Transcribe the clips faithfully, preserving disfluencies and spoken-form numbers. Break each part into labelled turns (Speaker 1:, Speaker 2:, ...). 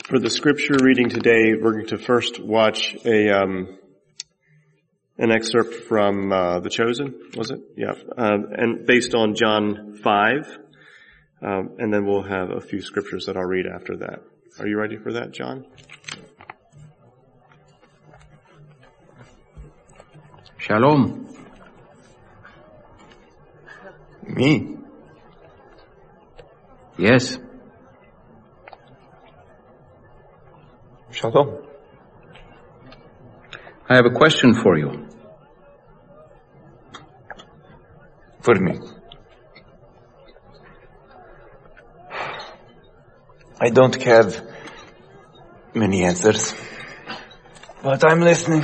Speaker 1: For the scripture reading today, we're going to first watch a um, an excerpt from uh, The Chosen, was it? Yeah, uh, and based on John five, um, and then we'll have a few scriptures that I'll read after that. Are you ready for that, John?
Speaker 2: Shalom.
Speaker 3: Me?
Speaker 2: Yes.
Speaker 3: Shalom.
Speaker 2: I have a question for you.
Speaker 3: For me. I don't have many answers, but I'm listening.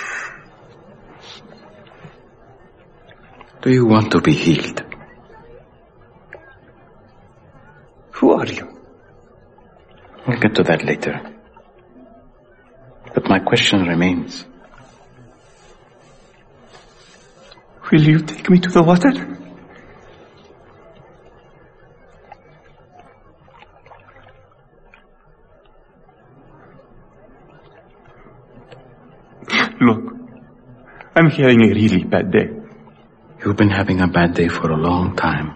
Speaker 2: Do you want to be healed?
Speaker 3: Who are you?
Speaker 2: We'll get to that later. But my question remains.
Speaker 3: Will you take me to the water? Look, I'm having a really bad day.
Speaker 2: You've been having a bad day for a long time.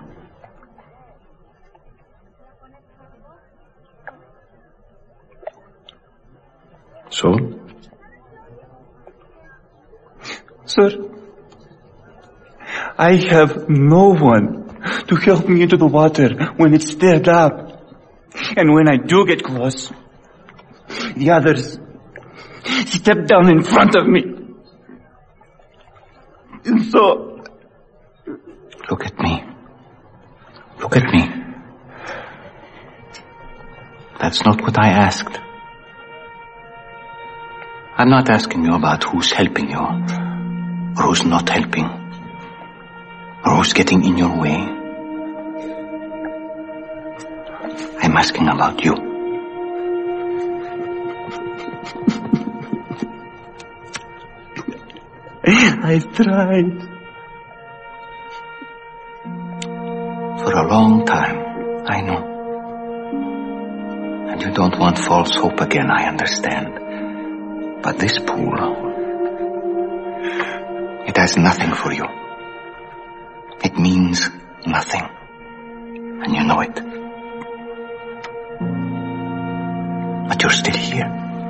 Speaker 2: So?
Speaker 3: Sir, I have no one to help me into the water when it's stirred up. And when I do get close, the others step down in front of me. And so...
Speaker 2: Look at me. Look at me. That's not what I asked. I'm not asking you about who's helping you, or who's not helping, or who's getting in your way. I'm asking about you.
Speaker 3: I tried.
Speaker 2: For a long time, I know. And you don't want false hope again, I understand. But this pool, it has nothing for you. It means nothing. And you know it. But you're still here.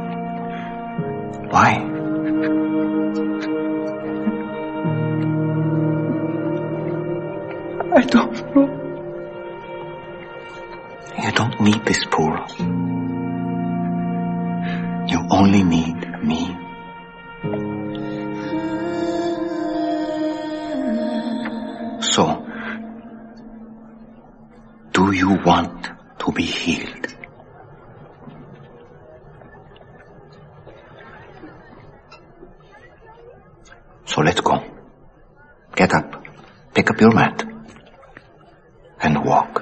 Speaker 2: Why?
Speaker 3: I don't know.
Speaker 2: You don't need this pool. You only need me. So, do you want to be healed? So let's go. Get up, pick up your mat, and walk.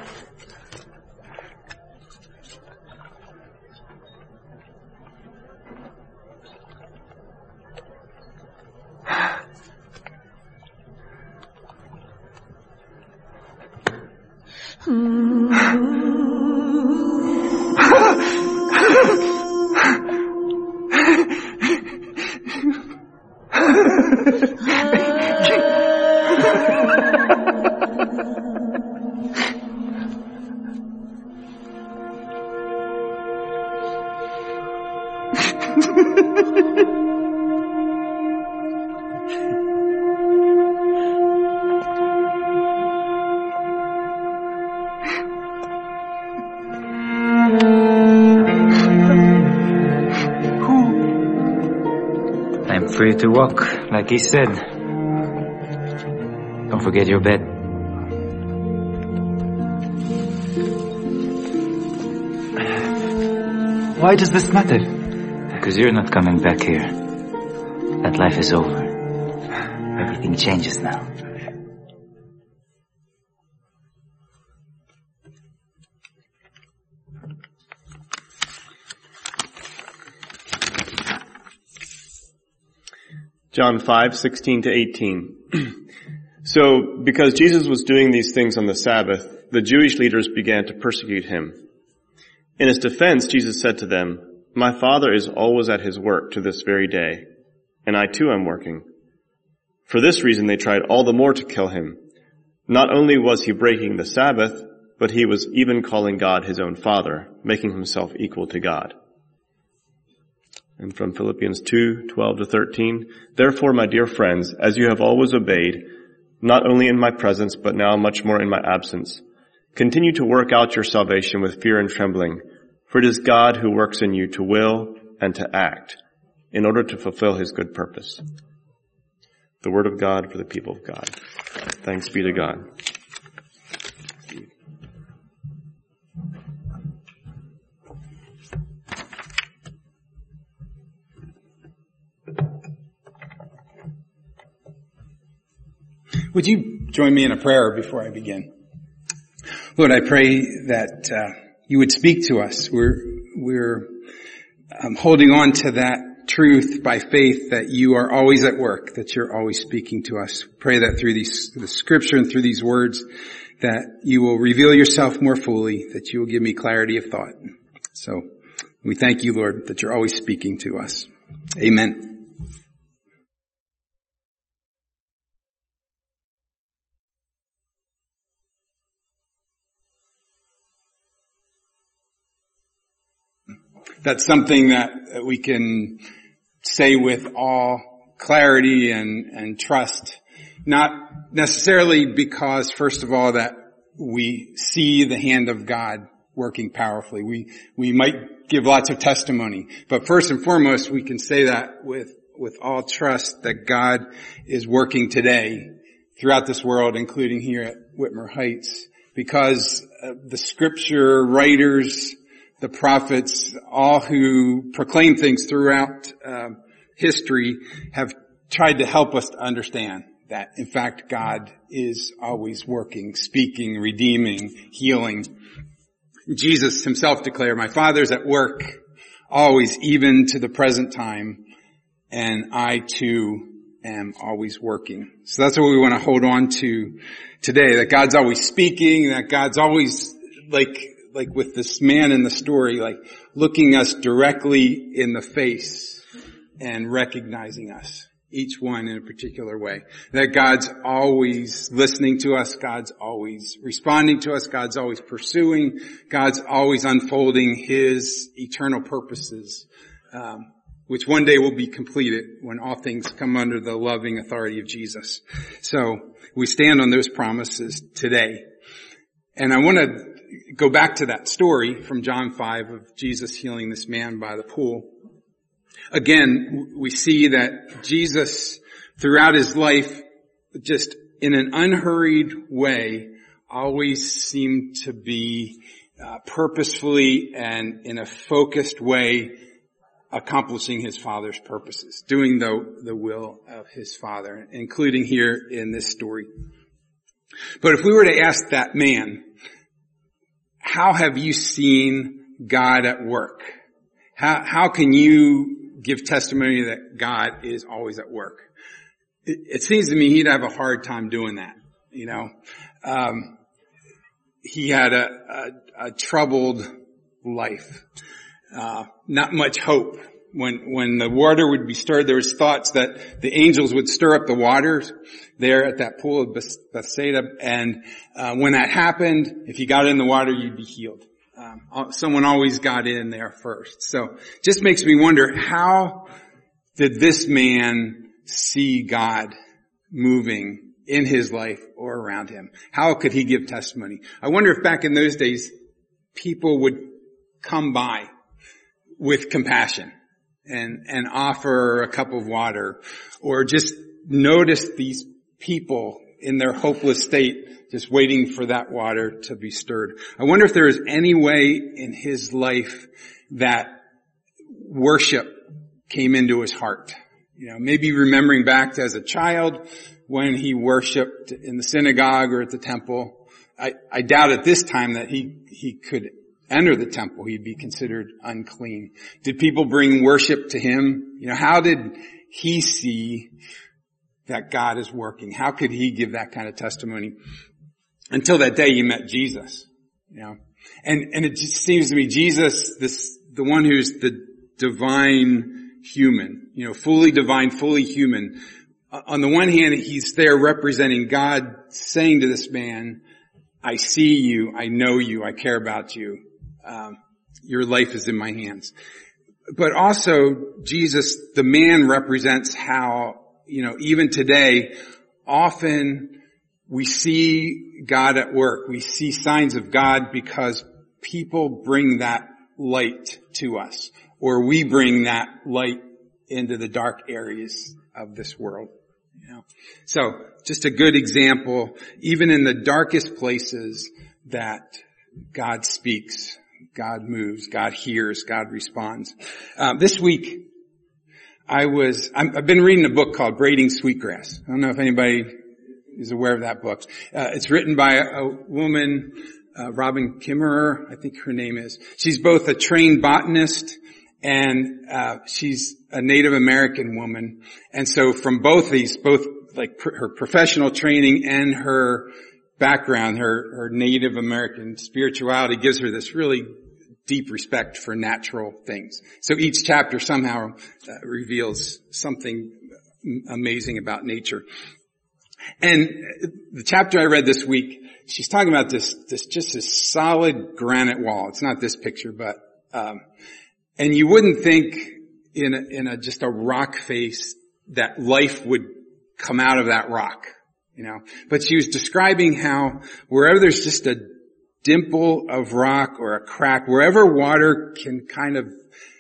Speaker 4: Free to walk, like he said. Don't forget your bed.
Speaker 3: Why does this matter?
Speaker 4: Because you're not coming back here. That life is over. Everything changes now.
Speaker 1: John five, sixteen to eighteen. So, because Jesus was doing these things on the Sabbath, the Jewish leaders began to persecute him. In his defense, Jesus said to them, "My Father is always at his work to this very day, and I too am working." For this reason they tried all the more to kill him. Not only was he breaking the Sabbath, but he was even calling God his own Father, making himself equal to God. And from Philippians two, twelve to thirteen, "Therefore, my dear friends, as you have always obeyed, not only in my presence, but now much more in my absence, continue to work out your salvation with fear and trembling, for it is God who works in you to will and to act, in order to fulfill his good purpose." The word of God for the people of God. Thanks be to God.
Speaker 5: Would you join me in a prayer before I begin? Lord, I pray that uh, you would speak to us. We're we're um, holding on to that truth by faith that you are always at work, that you're always speaking to us. Pray that through these the scripture and through these words that you will reveal yourself more fully, that you will give me clarity of thought. So we thank you, Lord, that you're always speaking to us. Amen. That's something that we can say with all clarity and, and trust. Not necessarily because, first of all, that we see the hand of God working powerfully. We, we might give lots of testimony. But first and foremost, we can say that with, with all trust that God is working today throughout this world, including here at Whitmer Heights, because uh, the scripture writers, the prophets, all who proclaim things throughout uh, history have tried to help us to understand that, in fact, God is always working, speaking, redeeming, healing. Jesus himself declared, "My Father's at work, always, even to the present time, and I too am always working." So that's what we want to hold on to today, that God's always speaking, that God's always like like with this man in the story, like looking us directly in the face and recognizing us, each one in a particular way. That God's always listening to us, God's always responding to us, God's always pursuing, God's always unfolding his eternal purposes, um, which one day will be completed when all things come under the loving authority of Jesus. So we stand on those promises today. And I want to go back to that story from John five of Jesus healing this man by the pool. Again, we see that Jesus, throughout his life, just in an unhurried way, always seemed to be uh, purposefully and in a focused way accomplishing his Father's purposes, doing the, the will of his Father, including here in this story. But if we were to ask that man, how have you seen God at work? How, how can you give testimony that God is always at work? It, it seems to me he'd have a hard time doing that. You know, um, he had a, a, a troubled life, uh, not much hope. When, when the water would be stirred, there was thoughts that the angels would stir up the waters there at that pool of Bethsaida. And, uh, when that happened, if you got in the water, you'd be healed. Um, someone always got in there first. So just makes me wonder, how did this man see God moving in his life or around him? How could he give testimony? I wonder if back in those days, people would come by with compassion and, and offer a cup of water, or just notice these people in their hopeless state, just waiting for that water to be stirred. I wonder if there is any way in his life that worship came into his heart. You know, maybe remembering back to as a child when he worshiped in the synagogue or at the temple. I, I doubt at this time that he, he could enter the temple. He'd be considered unclean. Did people bring worship to him? You know, how did he see that God is working? How could he give that kind of testimony? Until that day he met Jesus. You know, And, and it just seems to me Jesus, this, the one who's the divine human, you know, fully divine, fully human. On the one hand, he's there representing God, saying to this man, I see you, I know you, I care about you. Um, your life is in my hands. But also, Jesus, the man, represents how, you know, even today, often we see God at work. We see signs of God because people bring that light to us, or we bring that light into the dark areas of this world. You know, so just a good example, even in the darkest places, that God speaks, God moves, God hears, God responds. Uh, this week, I was, I'm, I've been reading a book called Braiding Sweetgrass. I don't know if anybody is aware of that book. Uh, it's written by a, a woman, uh, Robin Kimmerer, I think her name is. She's both a trained botanist and uh she's a Native American woman. And so from both these, both like pr- her professional training and her background, her, her Native American spirituality gives her this really deep respect for natural things. So each chapter somehow uh, reveals something amazing about nature. And the chapter I read this week, she's talking about this, this just this solid granite wall. It's not this picture, but, um, and you wouldn't think in a, in a, just a rock face that life would come out of that rock, you know. But she was describing how wherever there's just a dimple of rock or a crack, wherever water can kind of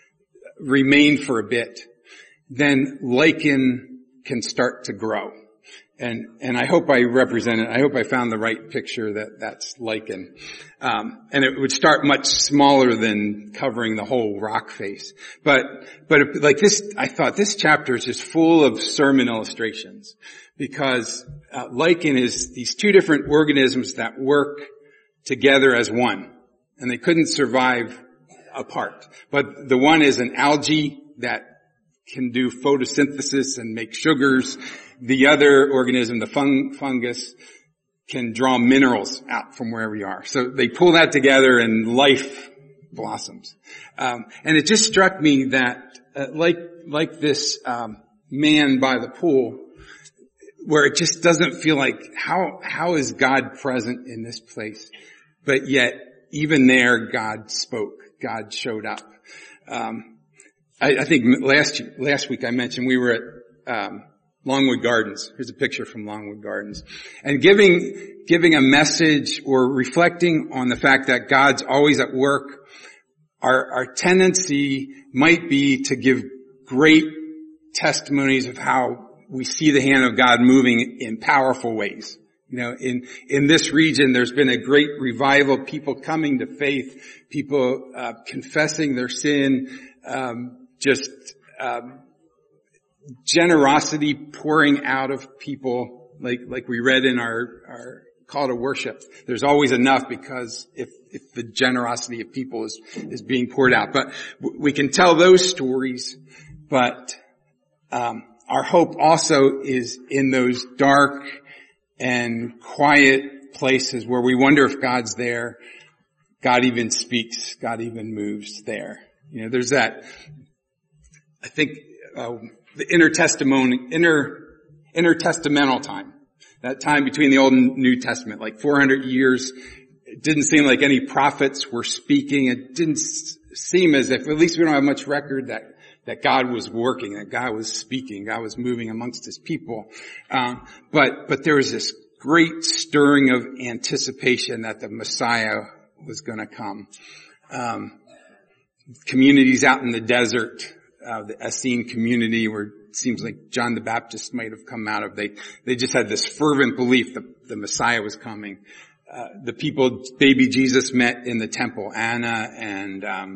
Speaker 5: remain for a bit, then lichen can start to grow. And, and I hope I represented, I hope I found the right picture that that's lichen. Um, and it would start much smaller than covering the whole rock face. But, but it, like this, I thought this chapter is just full of sermon illustrations because uh, lichen is these two different organisms that work together as one. And they couldn't survive apart. But the one is an algae that can do photosynthesis and make sugars. The other organism, the fung, fungus, can draw minerals out from wherever you are. So they pull that together and life blossoms. Um, and it just struck me that, uh, like, like this, um, man by the pool, where it just doesn't feel like, how, how is God present in this place? But yet, even there, God spoke. God showed up. Um, I, I think last, last week I mentioned we were at, um, Longwood Gardens. Here's a picture from Longwood Gardens. And giving, giving a message or reflecting on the fact that God's always at work, our, our tendency might be to give great testimonies of how we see the hand of God moving in powerful ways. You know, in, in this region, there's been a great revival, people coming to faith, people, uh, confessing their sin, um, just, um, generosity pouring out of people, like like we read in our, our call to worship. There's always enough because if if the generosity of people is is being poured out. But we can tell those stories, but um our hope also is in those dark and quiet places where we wonder if God's there. God even speaks. God even moves there. You know, there's that, I think, uh, the intertestimony, inter, intertestamental time. That time between the Old and New Testament, like four hundred years. It didn't seem like any prophets were speaking. It didn't seem as if, at least we don't have much record that, that God was working, that God was speaking, God was moving amongst His people. Um, but, but there was this great stirring of anticipation that the Messiah was gonna come. Um, communities out in the desert, Uh, the Essene community where it seems like John the Baptist might have come out of. They, they just had this fervent belief that the Messiah was coming. Uh, the people baby Jesus met in the temple, Anna and, um,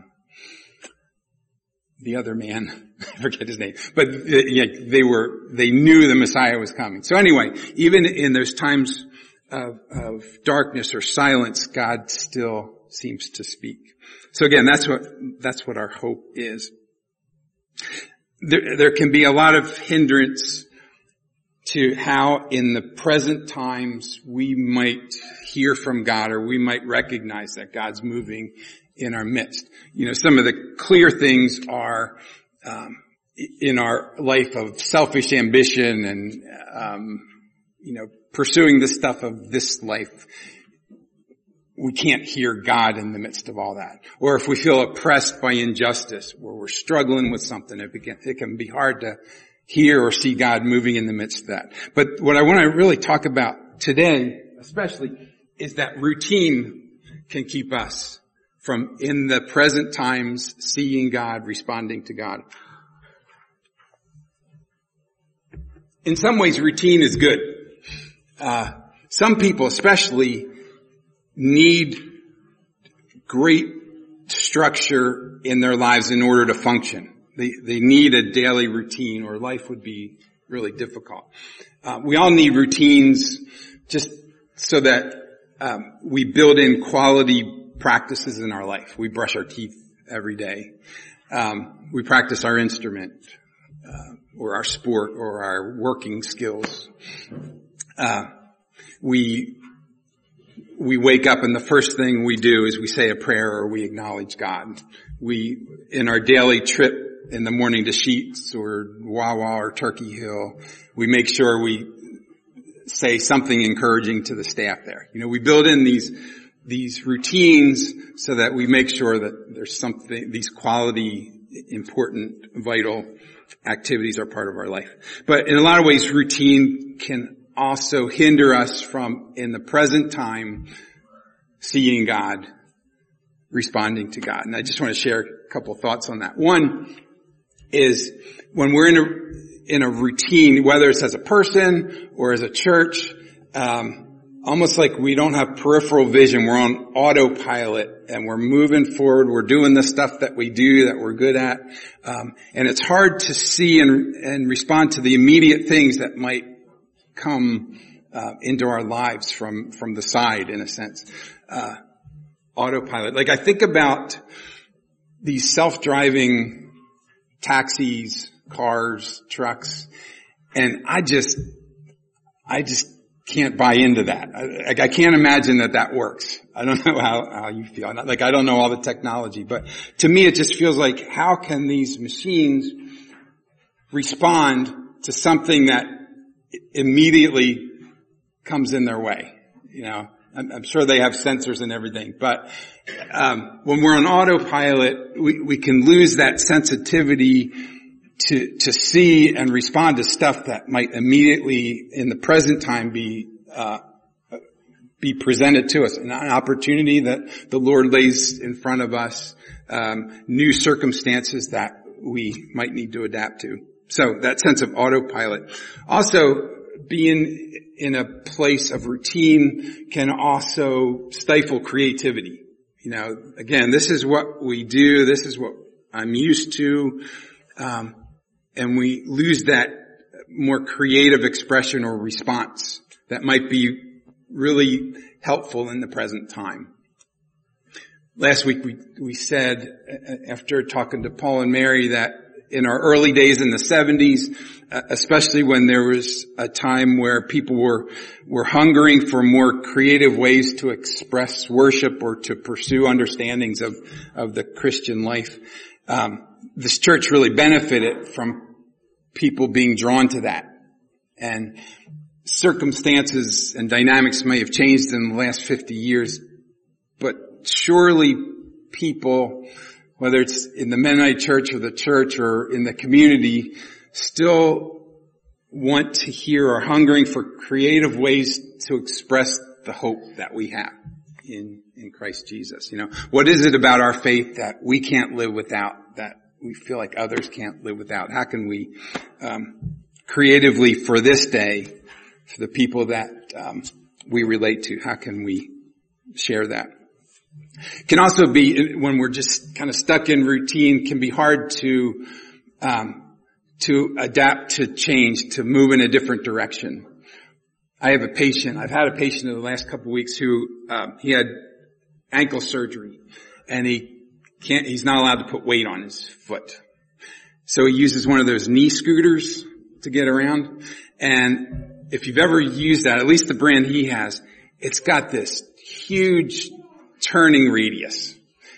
Speaker 5: the other man, I forget his name, but uh, yeah, they were, they knew the Messiah was coming. So anyway, even in those times of, of darkness or silence, God still seems to speak. So again, that's what, that's what our hope is. There, there can be a lot of hindrance to how in the present times we might hear from God, or we might recognize that God's moving in our midst. You know, some of the clear things are um, in our life of selfish ambition and, um, you know, pursuing the stuff of this life. We can't hear God in the midst of all that. Or if we feel oppressed by injustice, where we're struggling with something, it can, it can be hard to hear or see God moving in the midst of that. But what I want to really talk about today, especially, is that routine can keep us from, in the present times, seeing God, responding to God. In some ways, routine is good. Uh, some people especially need great structure in their lives in order to function. They, they need a daily routine, or life would be really difficult. Uh, we all need routines just so that um, we build in quality practices in our life. We brush our teeth every day. Um, we practice our instrument, uh, or our sport, or our working skills. Uh, we We wake up and the first thing we do is we say a prayer or we acknowledge God. We, in our daily trip in the morning to Sheetz or Wawa or Turkey Hill, we make sure we say something encouraging to the staff there. You know, we build in these, these routines so that we make sure that there's something, these quality, important, vital activities are part of our life. But in a lot of ways, routine can also hinder us from, in the present time, seeing God, responding to God. And I just want to share a couple of thoughts on that. One is when we're in a, in a routine, whether it's as a person or as a church, um, almost like we don't have peripheral vision. We're on autopilot and we're moving forward. We're doing the stuff that we do, that we're good at. Um, and it's hard to see and, and respond to the immediate things that might come uh, into our lives from from the side, in a sense. Uh, autopilot. Like I think about these self-driving taxis, cars, trucks, and I just, I just can't buy into that. I, I can't imagine that that works. I don't know how, how you feel. Like I don't know all the technology, but to me it just feels like, how can these machines respond to something that immediately comes in their way? You know, I'm, I'm sure they have sensors and everything, but um, when we're on autopilot, we, we can lose that sensitivity to to see and respond to stuff that might immediately, in the present time, be uh, be presented to us, an opportunity that the Lord lays in front of us, um, new circumstances that we might need to adapt to. So that sense of autopilot. Also, being in a place of routine can also stifle creativity. You know, again, this is what we do. This is what I'm used to. Um, and we lose that more creative expression or response that might be really helpful in the present time. Last week we, we said, after talking to Paul and Mary, that in our early days in the seventies, especially when there was a time where people were were hungering for more creative ways to express worship or to pursue understandings of of the Christian life, um, this church really benefited from people being drawn to that. And circumstances and dynamics may have changed in the last fifty years, but surely people, whether it's in the Mennonite church or the church or in the community, still want to hear or hungering for creative ways to express the hope that we have in, in Christ Jesus. You know, what is it about our faith that we can't live without, that we feel like others can't live without? How can we, um, creatively for this day, for the people that, um, we relate to, how can we share that? Can also be, when we're just kind of stuck in routine, can be hard to, um, to adapt to change, to move in a different direction. I have a patient, I've had a patient in the last couple of weeks who, um, he had ankle surgery and he can't, he's not allowed to put weight on his foot. So he uses one of those knee scooters, to get around. And if you've ever used that, at least the brand he has, it's got this huge turning radius.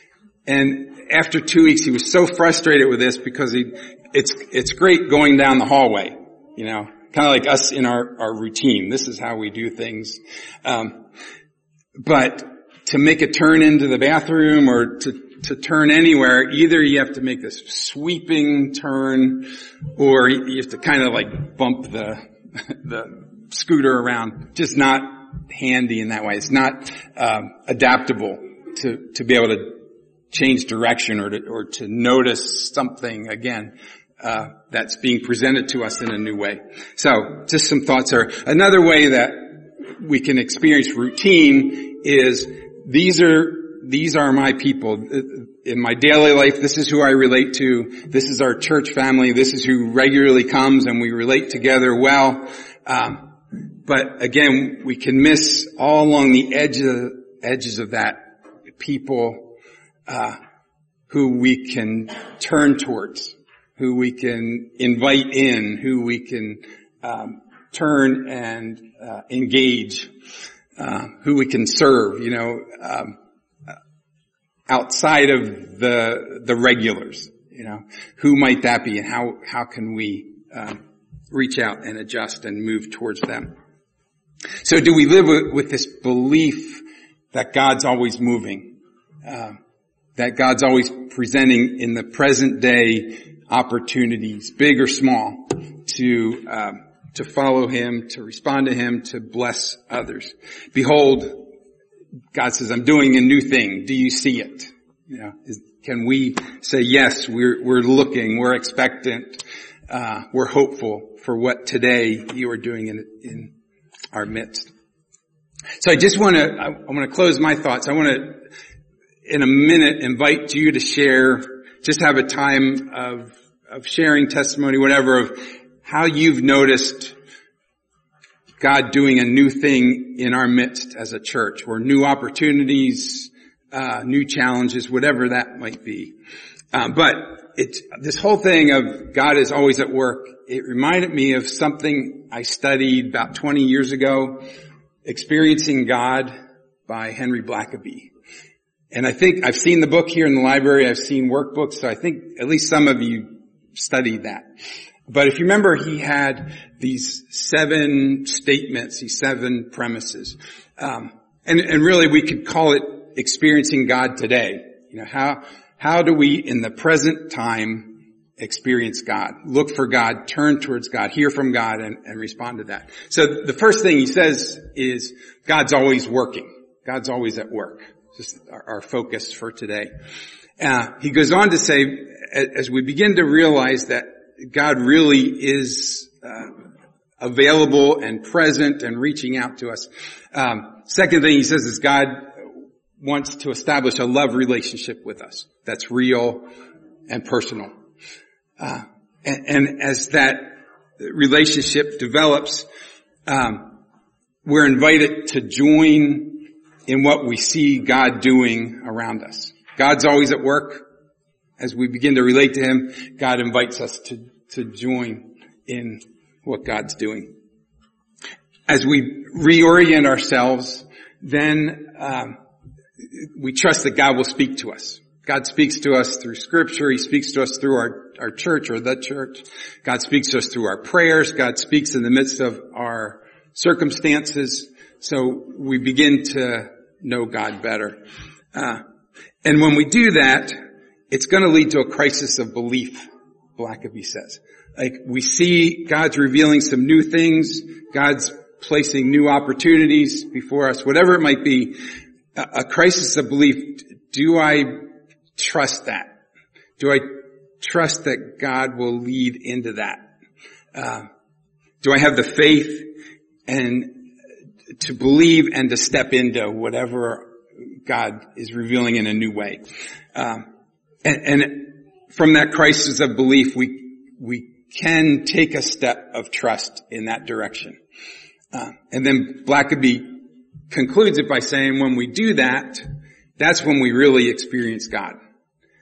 Speaker 5: And after two weeks, he was so frustrated with this because he, it's, it's great going down the hallway, you know, kind of like us in our, our routine. This is how we do things. Um, but to make a turn into the bathroom or to, to turn anywhere, either you have to make this sweeping turn or you have to kind of like bump the, the scooter around. Just not handy in that way. It's not, um, adaptable to, to be able to change direction or to, or to notice something again, uh, that's being presented to us in a new way. So just some thoughts are another way that we can experience routine is these are, these are my people. In my daily life, this is who I relate to. This is our church family. This is who regularly comes and we relate together well. Um, but again, we can miss all along the edge of, edges of that people, uh, who we can turn towards, who we can invite in, who we can, um, turn and, uh, engage, uh, who we can serve, you know, um, outside of the, the regulars, you know, who might that be and how, how can we, um, reach out and adjust and move towards them? So do we live with, with this belief that God's always moving, uh, that God's always presenting in the present day opportunities, big or small, to, um, to follow Him, to respond to Him, to bless others? Behold, God says, I'm doing a new thing. Do you see it? You know, is, can we say, yes, we're, we're looking, we're expectant, uh, we're hopeful for what today you are doing in, in our midst. So I just want to, I, I want to close my thoughts. I want to, in a minute, invite you to share, just have a time of, of sharing testimony, whatever, of how you've noticed God doing a new thing in our midst as a church, or new opportunities, uh, new challenges, whatever that might be. Uh, but it's, this whole thing of God is always at work, it reminded me of something I studied about twenty years ago, Experiencing God by Henry Blackaby. And I think I've seen the book here in the library, I've seen workbooks, so I think at least some of you studied that. But if you remember, he had these seven statements, these seven premises. Um, and, and really we could call it experiencing God today. You know, how, how do we in the present time experience God? Look for God, turn towards God, hear from God, and, and respond to that. So the first thing he says is God's always working. God's always at work. Just our, our focus for today. Uh, he goes on to say, as we begin to realize that God really is uh, available and present and reaching out to us. Um, second thing he says is God wants to establish a love relationship with us that's real and personal. Uh, and, and as that relationship develops, um, we're invited to join in what we see God doing around us. God's always at work. As we begin to relate to Him, God invites us to, to join in what God's doing. As we reorient ourselves, then um, we trust that God will speak to us. God speaks to us through Scripture. He speaks to us through our, our church or the church. God speaks to us through our prayers. God speaks in the midst of our circumstances. So we begin to know God better. Uh, and when we do that, it's going to lead to a crisis of belief, Blackaby says. Like, we see God's revealing some new things, God's placing new opportunities before us, whatever it might be, a, a crisis of belief. Do I trust that? Do I trust that God will lead into that? Uh, do I have the faith and to believe and to step into whatever God is revealing in a new way? Um, And, and from that crisis of belief, we we can take a step of trust in that direction. Uh, and then Blackaby concludes it by saying, when we do that, that's when we really experience God.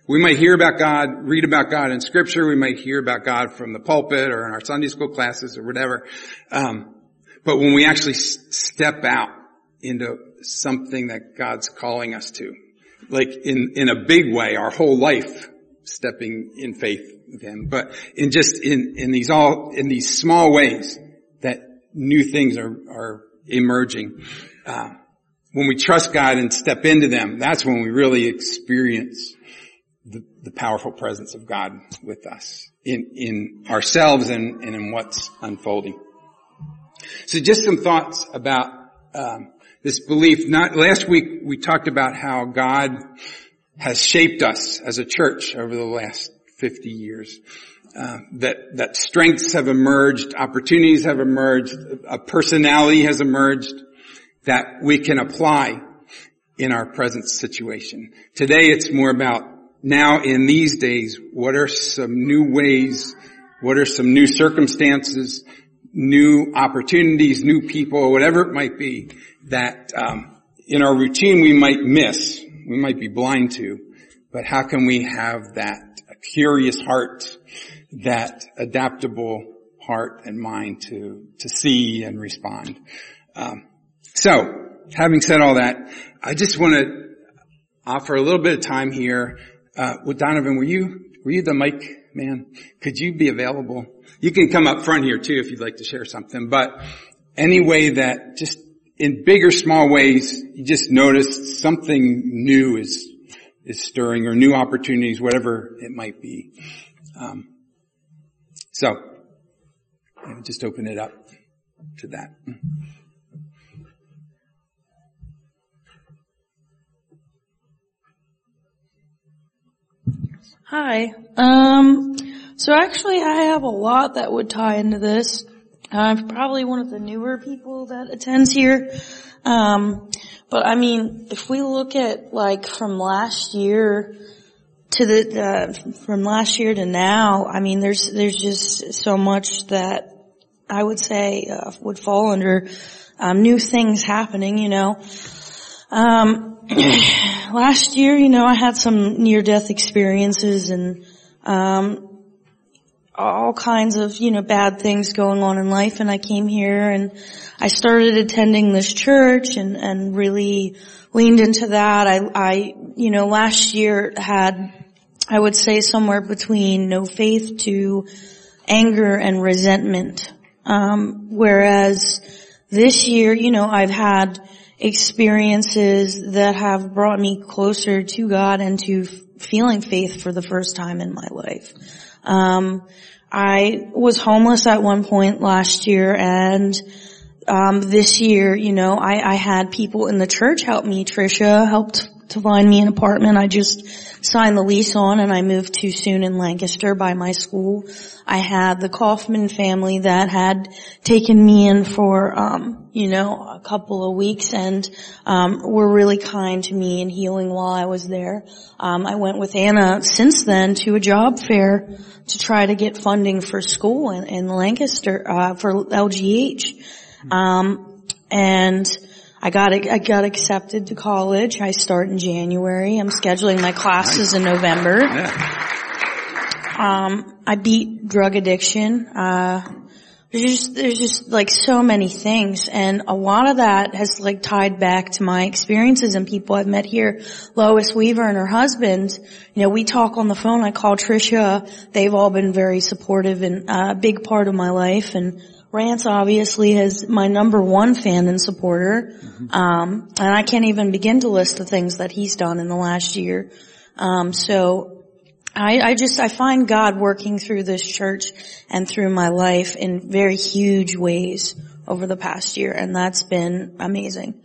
Speaker 5: we might hear about God, read about God in Scripture. We might hear about God from the pulpit or in our Sunday school classes or whatever. Um, but when we actually s- step out into something that God's calling us to, like in, in a big way, our whole life stepping in faith with Him, but in just in, in these all, in these small ways that new things are, are emerging. Uh, when we trust God and step into them, that's when we really experience the, the powerful presence of God with us in, in ourselves and, and in what's unfolding. So just some thoughts about, um, this belief. Not, last week we talked about how God has shaped us as a church over the last fifty years. Uh, that, that strengths have emerged, opportunities have emerged, a personality has emerged that we can apply in our present situation. Today it's more about now in these days, what are some new ways, what are some new circumstances, new opportunities, new people, whatever it might be, that um, in our routine we might miss, we might be blind to, but how can we have that curious heart, that adaptable heart and mind to to see and respond? Um, so, having said all that, I just want to offer a little bit of time here. Uh, with Donovan, were you were you the mic man? Could you be available? You can come up front here too if you'd like to share something. But any way that just in big or small ways, you just notice something new is is stirring, or new opportunities, whatever it might be. Um, so, just open it up to that.
Speaker 6: Hi. Um, so actually I have a lot that would tie into this. I'm probably one of the newer people that attends here. Um, but I mean, if we look at like from last year to the, uh, from last year to now, I mean, there's, there's just so much that I would say, uh, would fall under, um, new things happening, you know. Um, last year, you know, I had some near-death experiences and, um, all kinds of, you know, bad things going on in life, and I came here and I started attending this church and, and really leaned into that. I, I, you know, last year had, I would say somewhere between no faith to anger and resentment. Um, whereas this year, you know, I've had experiences that have brought me closer to God and to feeling faith for the first time in my life. Um, I was homeless at one point last year, and um this year, you know, I, I had people in the church help me. Tricia helped to find me an apartment. I just signed the lease on, and I moved to soon in Lancaster by my school. I had the Kaufman family that had taken me in for, um, you know, a couple of weeks, and um were really kind to me and healing while I was there. Um I went with Anna since then to a job fair to try to get funding for school in, in Lancaster, uh for L G H. Um and I got I got accepted to college. I start in January. I'm scheduling my classes in November. Um, I beat drug addiction. Uh, there's just there's just like so many things, and a lot of that has like tied back to my experiences and people I've met here. Lois Weaver and her husband. You know, we talk on the phone. I call Tricia. They've all been very supportive and uh, a big part of my life. And Rance obviously is my number one fan and supporter. Mm-hmm. Um, and I can't even begin to list the things that he's done in the last year. Um, so I, I just, I find God working through this church and through my life in very huge ways over the past year. And that's been amazing.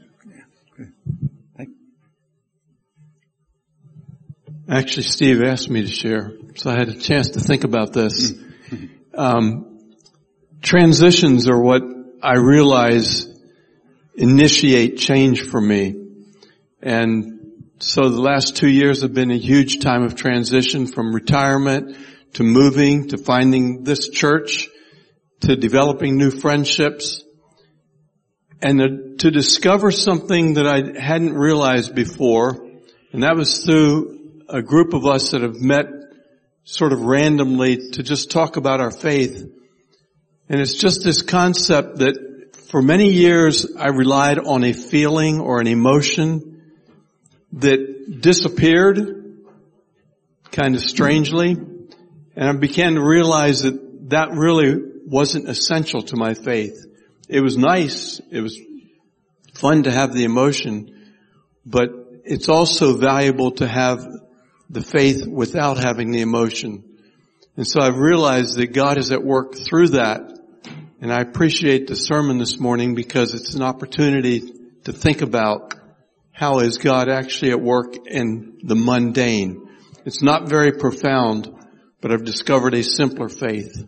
Speaker 7: Actually, Steve asked me to share, so I had a chance to think about this. Um, transitions are what I realize initiate change for me. And so the last two years have been a huge time of transition, from retirement to moving to finding this church to developing new friendships, and to discover something that I hadn't realized before, and that was through a group of us that have met sort of randomly to just talk about our faith. And it's just this concept that for many years I relied on a feeling or an emotion that disappeared kind of strangely. And I began to realize that that really wasn't essential to my faith. It was nice. It was fun to have the emotion, but it's also valuable to have the faith without having the emotion. And so I've realized that God is at work through that. And I appreciate the sermon this morning because it's an opportunity to think about how is God actually at work in the mundane. It's not very profound, but I've discovered a simpler faith.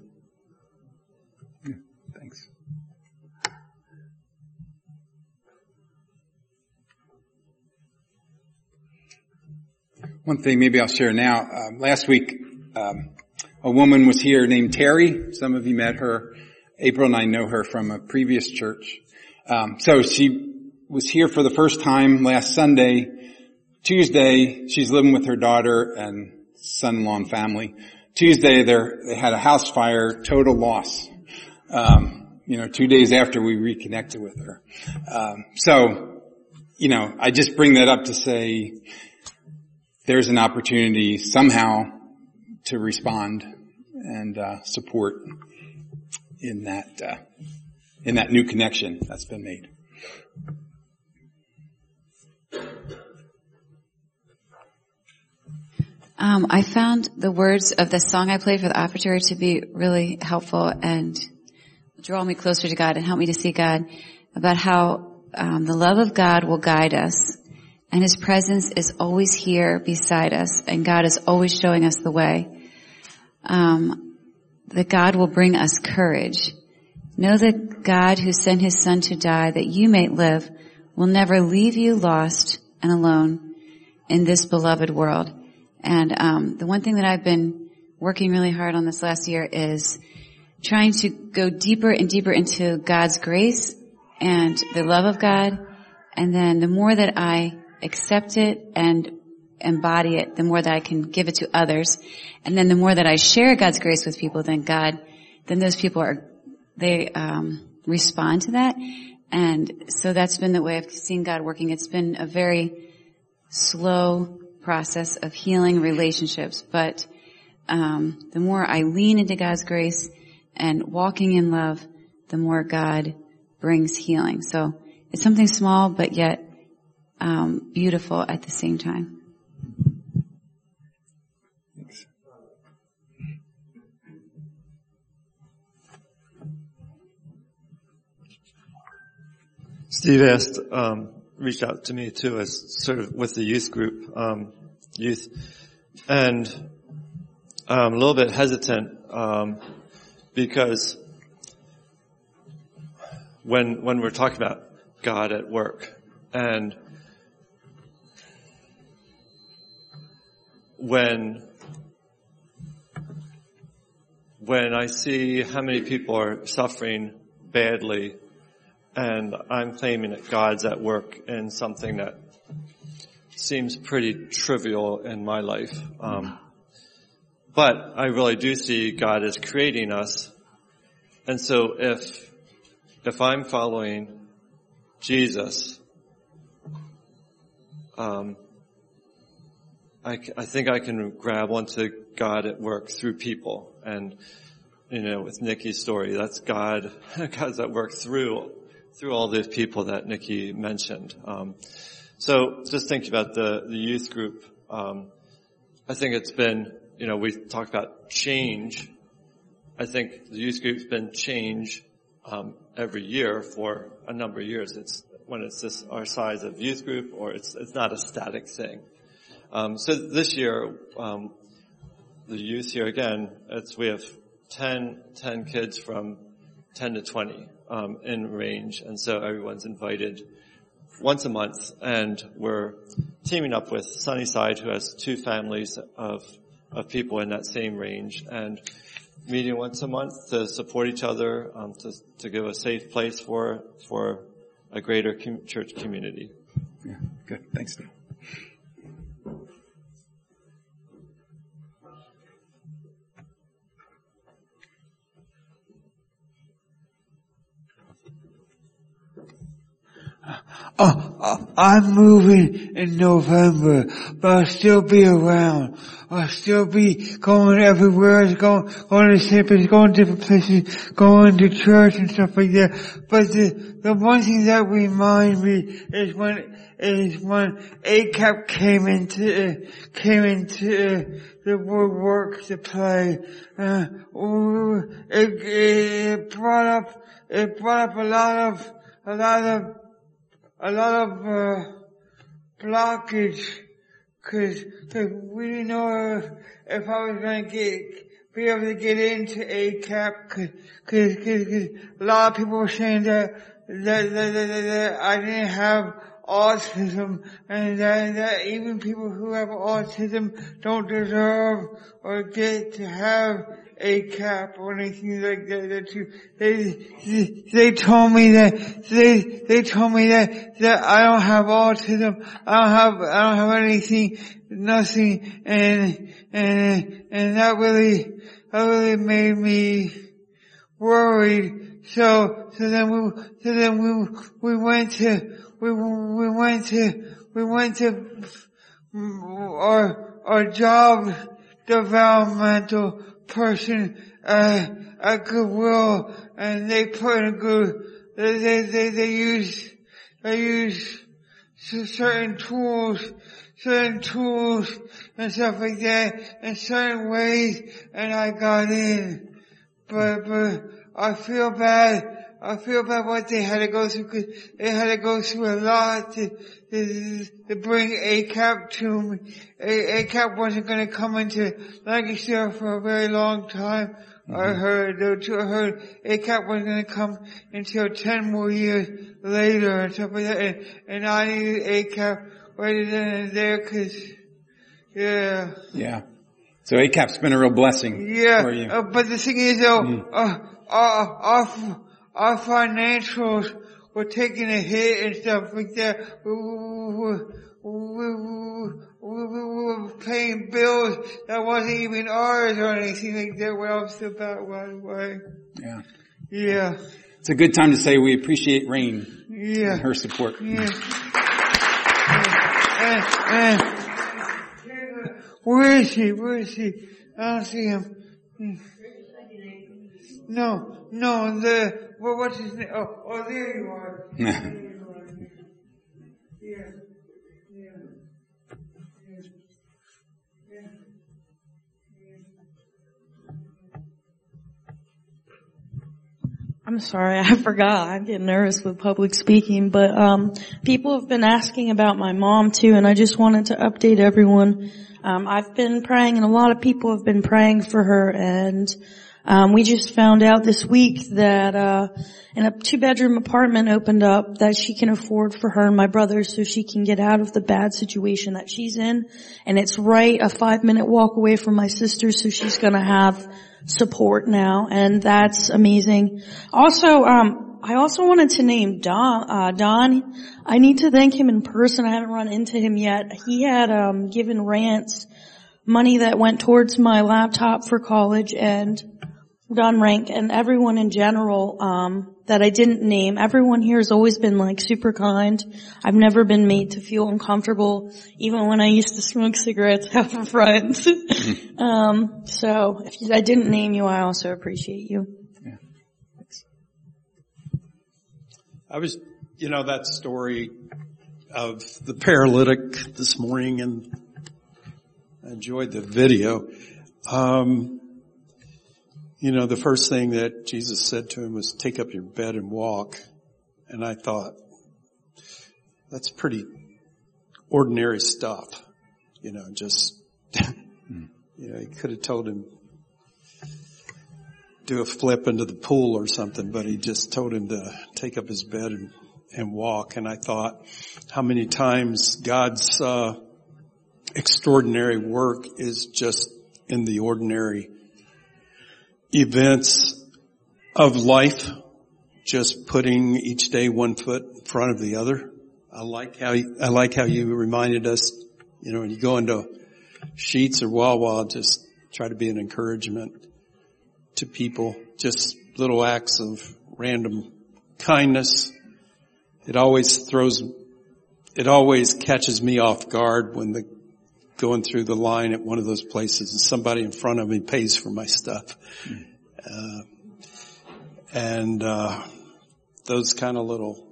Speaker 5: Thanks. One thing maybe I'll share now. Um, last week, um, a woman was here named Terry. Some of you met her. April and I know her from a previous church. Um, so she was here for the first time last Sunday. Tuesday, she's living with her daughter and son-in-law and family. Tuesday, they had a house fire, total loss. Um, you know, two days after we reconnected with her. Um, so, you know, I just bring that up to say there's an opportunity somehow to respond and uh, support in that uh, in that new connection that's been made.
Speaker 8: Um, I found the words of the song I played for the offertory to be really helpful and draw me closer to God and help me to see God, about how um, the love of God will guide us, and His presence is always here beside us, and God is always showing us the way. Um, that God will bring us courage. Know that God who sent His Son to die that you may live will never leave you lost and alone in this beloved world. And um, the one thing that I've been working really hard on this last year is trying to go deeper and deeper into God's grace and the love of God. And then the more that I accept it and embody it, the more that I can give it to others. And then the more that I share God's grace with people, then God, then those people are, they um respond to that. And so that's been the way I've seen God working. It's been a very slow process of healing relationships, but um the more I lean into God's grace and walking in love, the more God brings healing. So it's something small, but yet um beautiful at the same time.
Speaker 5: Thanks.
Speaker 1: Steve asked, um, reached out to me too, as sort of with the youth group, um, youth, and um, a little bit hesitant um, because when when we're talking about God at work, and when when I see how many people are suffering badly, and I'm claiming that God's at work in something that seems pretty trivial in my life. Um, but I really do see God as creating us. And so if, if I'm following Jesus, um, I, I think I can grab onto God at work through people. And, you know, with Nikki's story, that's God, God's at work through through all those people that Nikki mentioned. Um, so just thinking about the, the youth group, um, I think it's been, you know, we talked about change. I think the youth group's been change, um, every year for a number of years. It's when it's this, our size of youth group, or it's, it's not a static thing. Um, so this year, um, the youth here again, it's, we have ten, ten kids from ten to twenty. Um, in range, and so everyone's invited once a month, and we're teaming up with Sunnyside, who has two families of of people in that same range, and meeting once a month to support each other, um, to to give a safe place for for a greater com- church community.
Speaker 5: Yeah, good. Thanks, Steve.
Speaker 3: oh, I'm moving in November, but I'll still be around. I'll still be going everywhere, going, going to campus, going to different places, going to church and stuff like that. But the, the one thing that reminds me is when, is when A C A P came into, came into the woodwork to play. Uh, it, it brought up, it brought up a lot of, a lot of, a lot of, uh, blockage. Cause, cause we didn't know if, if I was gonna get, be able to get into A C A P, cause, cause, cause, cause a lot of people were saying that, that, that, that, that, that I didn't have autism, and that, that even people who have autism don't deserve or get to have A C A P or anything like that. that too. They, they told me that, they, they told me that, that I don't have autism, I don't have, I don't have anything, nothing, and, and, and that really, that really made me worried. So, so then we, so then we, we went to, we, we went to, we went to our, our job developmental person, uh, at Goodwill, and they put in a good, they, they, they, they use, they use certain tools, certain tools and stuff like that, in certain ways, and I got in. But, but, I feel bad, I feel bad what they had to go through, cause they had to go through a lot to, to, to bring A C A P to me. A, A C A P wasn't gonna come into Lancaster for a very long time. Mm-hmm. I heard, I heard A C A P wasn't gonna come until ten more years later and stuff like that. And, and I needed A C A P right then and there, cause, yeah.
Speaker 5: Yeah. So A C A P's been a real blessing
Speaker 3: yeah,
Speaker 5: for you.
Speaker 3: Uh, but the thing is though,
Speaker 5: mm.
Speaker 3: uh, our, our, our financials were taking a hit and stuff like that. We, we, we, we, we, we were paying bills that wasn't even ours or anything like that. Well, I'm still back right away.
Speaker 5: Yeah.
Speaker 3: Yeah.
Speaker 5: It's a good time to say we appreciate Rain
Speaker 3: yeah.
Speaker 5: and her support.
Speaker 3: Yeah. and, and, where is he? Where is he? I don't see him. No, no, the, well, what's his name? Oh, oh, there you are. There you are. Yeah, yeah, yeah, yeah, yeah.
Speaker 6: I'm sorry, I forgot. I get nervous with public speaking, but um people have been asking about my mom too, and I just wanted to update everyone. Um I've been praying, and a lot of people have been praying for her, and Um, we just found out this week that, uh, in a two bedroom apartment opened up that she can afford for her and my brother so she can get out of the bad situation that she's in. And it's right a five minute walk away from my sister, so she's gonna have support now, and that's amazing. Also, um, I also wanted to name Don, uh, Don. I need to thank him in person. I haven't run into him yet. He had, um, given Rance money that went towards my laptop for college, and Don Rank and everyone in general, um, that I didn't name. Everyone here has always been like super kind. I've never been made to feel uncomfortable, even when I used to smoke cigarettes out for friends. um, so if I didn't name you, I also appreciate you.
Speaker 5: Yeah.
Speaker 7: I was, you know, that story of the paralytic this morning, and I enjoyed the video. Um, You know, the first thing that Jesus said to him was, take up your bed and walk. And I thought, that's pretty ordinary stuff. You know, just, you know, he could have told him, do a flip into the pool or something, but he just told him to take up his bed and, and walk. And I thought, how many times God's, uh, extraordinary work is just in the ordinary events of life, just putting each day one foot in front of the other. I like how you, I like how you reminded us, you know, when you go into Sheetz or Wawa, just try to be an encouragement to people, just little acts of random kindness. It always throws it always catches me off guard when the going through the line at one of those places and somebody in front of me pays for my stuff. Uh, and, uh, those kind of little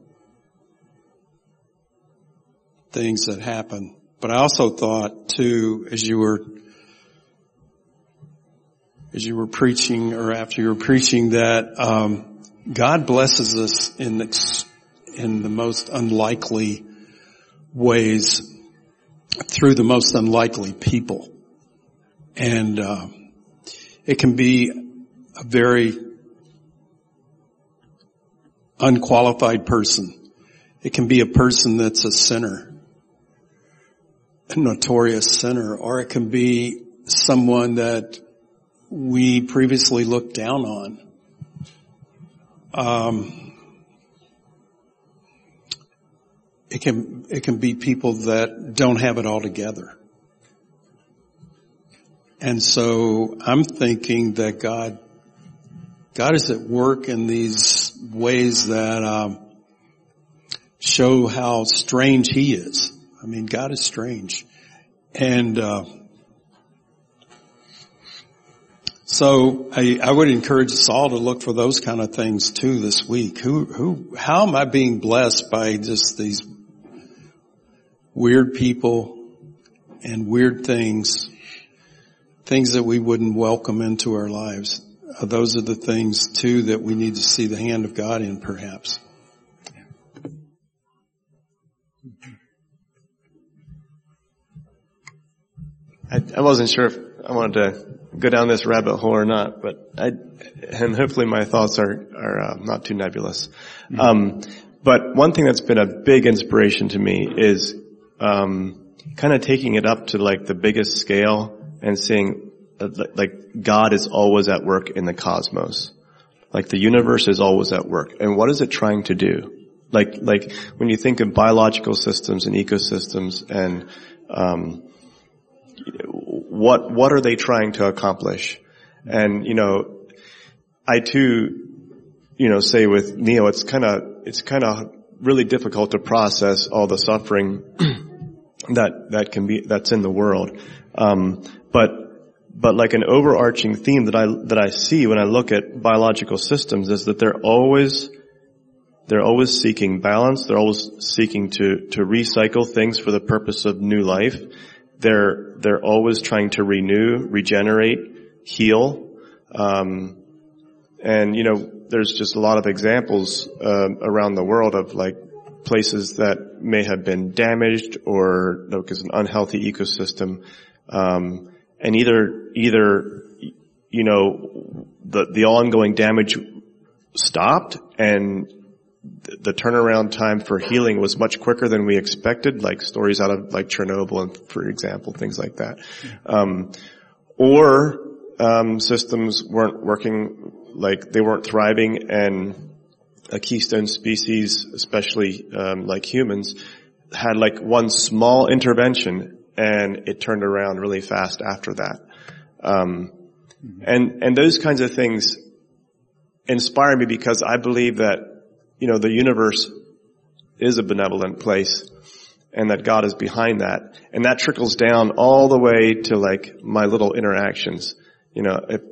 Speaker 7: things that happen. But I also thought too, as you were, as you were preaching or after you were preaching that, um, God blesses us in the, in the most unlikely ways through the most unlikely people. And, uh, it can be a very unqualified person. It can be a person that's a sinner, a notorious sinner, or it can be someone that we previously looked down on. Um, it can, it can be people that don't have it all together. And so I'm thinking that God, God is at work in these ways that, um, show how strange He is. I mean, God is strange. And, uh, so I, I would encourage us all to look for those kind of things too this week. Who, who, how am I being blessed by just these weird people and weird things, things that we wouldn't welcome into our lives? Uh, those are the things too that we need to see the hand of God in, perhaps.
Speaker 1: I, I wasn't sure if I wanted to go down this rabbit hole or not, but I, and hopefully my thoughts are, are uh, not too nebulous. Mm-hmm. Um, but one thing that's been a big inspiration to me is, um, kind of taking it up to like the biggest scale and seeing uh, like God is always at work in the cosmos. Like the universe is always at work. And what is it trying to do? Like, like when you think of biological systems and ecosystems and, um, what, what are they trying to accomplish? And, you know, I too, you know, say with Neo, it's kind of, it's kind of really difficult to process all the suffering that, that can be, that's in the world. Um, but, but like an overarching theme that I, that I see when I look at biological systems is that they're always, they're always seeking balance. They're always seeking to, to recycle things for the purpose of new life. They're, they're always trying to renew, regenerate, heal. Um, and, you know, there's just a lot of examples, uh, around the world of like places that may have been damaged or, like, is an unhealthy ecosystem. Um, and either, either, you know, the, the ongoing damage stopped and the turnaround time for healing was much quicker than we expected, like stories out of like Chernobyl, and for example, things like that. Um, or um, systems weren't working, like they weren't thriving, and a keystone species, especially um, like humans, had like one small intervention, and it turned around really fast after that. Um, and and those kinds of things inspire me because I believe that, you know, the universe is a benevolent place and that God is behind that. And that trickles down all the way to like my little interactions. You know, if,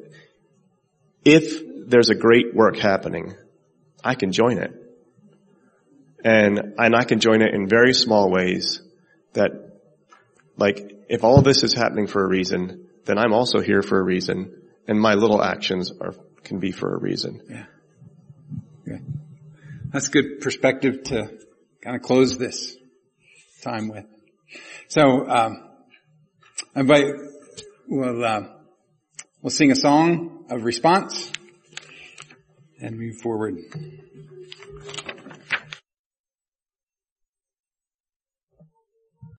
Speaker 1: if there's a great work happening, I can join it. And, and I can join it in very small ways that, like, if all this is happening for a reason, then I'm also here for a reason. And my little actions are, can be for a reason.
Speaker 5: Yeah. Okay. That's a good perspective to kind of close this time with. So, um, I invite, we'll, uh, we'll sing a song of response and move forward.